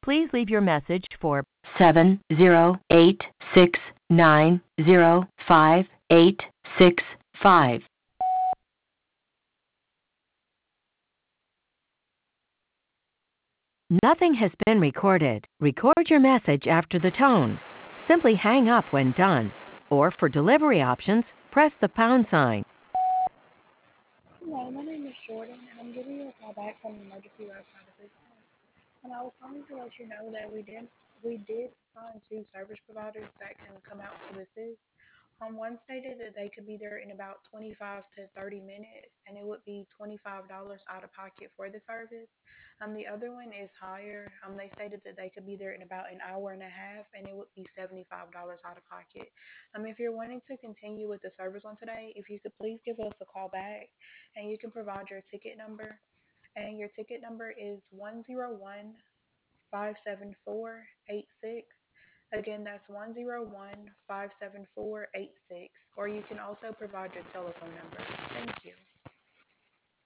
Please leave your message for 708690585. Nothing has been recorded. Record your message after the tone. Simply hang up when done. Or for delivery options, press the pound sign. Hello, my name is Jordan, and I'm giving you a call back from the emergency roadside assistance. And I was calling to let you know that we did find two service providers that can come out to assist. One stated that they could be there in about 25 to 30 minutes, and it would be $25 out of pocket for the service. The other one is higher. They stated that they could be there in about an hour and a half, and it would be $75 out of pocket. If you're wanting to continue with the service on today, if you could please give us a call back, and you can provide your ticket number. And your ticket number is 101-574-86. Again, that's 101-574-86. Or you can also provide your telephone number. Thank you.